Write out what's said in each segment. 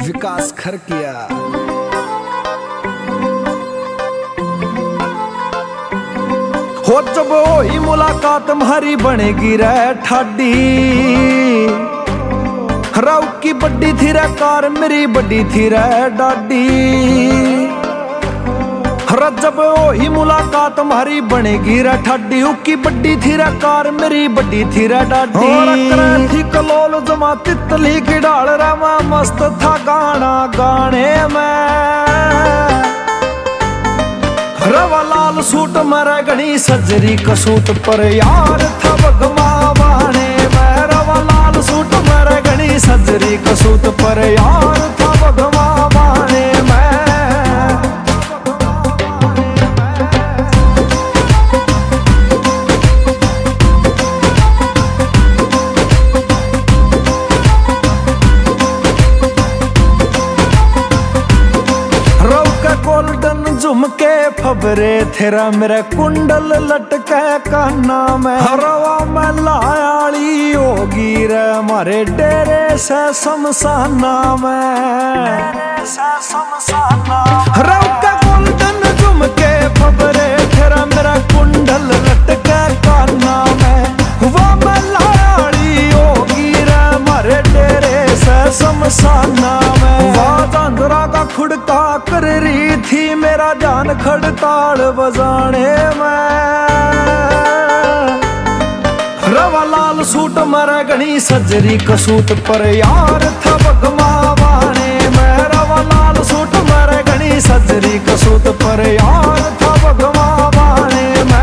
विकास खरकिया। हो जब होई मुलाकात तुम्हारी बनेगी रे ठाडी, राव की बड्डी थी रे कार मेरी बड्डी थी रे डाडी। जब होई मुलाकात तुम्हारी बनेगी रे ठाडी, की बड्डी थी रे कार मेरी बड्डी थी रे डाडी। थी कलोल जमा तितली की डाल रे मैं मस्त था गाना गाने में। रवा लाल सूट मेरा घनी सजरी कसूट पर यार था बगमा बाने में। रवा लाल सूट मेरा घनी सजरी कसूट पर यार था बगमा बाने में। गोल्डन झुमके फबरे थेरा मेरा कुंडल लटके काना में। हरवा में लायाली होगी रे मारे डेरे से शमशाना में। रौका गोल्डन झुमके फबरे थेरा मेरा कुंडल लटके काना में। वो में लायाली होगी रे मारे डेरे से शमशाना में। झांझरा का खुड़का कर रही थी मेरा जान खड़ताल बजाने में। रवा लाल सूट मेरा घनी सजरी कसूट पर यार था बगमा बाने में। रवा लाल सूट मेरा घनी सजरी कसूट पर यार था बगमा बाने में।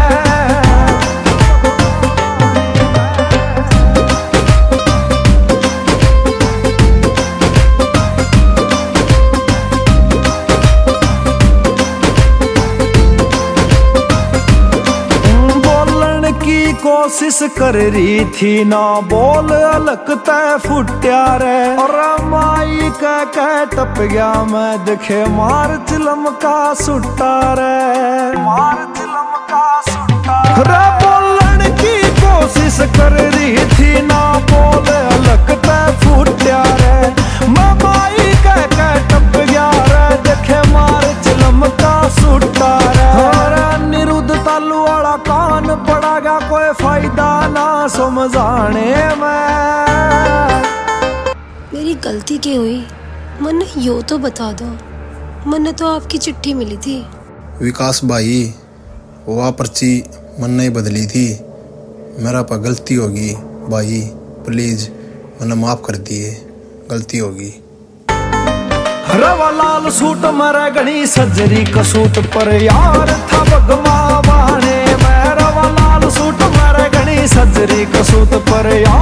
कोशिश कर रही थी ना बोल अलग तय फुटिया रे। और माई कह टप गया मैं देखे मार चिलम का सुट्टा रे। मार चिलम का सुट्टा रे। बोलन की कोशिश कर रही थी ना बोल अलग तय फुटिया रे। माई कह टप गया रे देखे मार चिलम का सुट्टा रे। निरुद्ध तालू वाला कान पड़ा गया कोई फायदा ना समझाने में। मेरी गलती क्या हुई मन यो तो बता दो। मन तो आपकी चिट्ठी मिली थी। विकास भाई वो पर्ची मन नहीं बदली थी। मेरा पर गलती होगी भाई, प्लीज मैंने माफ कर दिए, गलती होगी। रवा लाल सूट मेरा घनी सजरी कसूट पर यार था बगमा बाने में। रवा लाल सूट मेरा घनी सजरी कसूट पर यार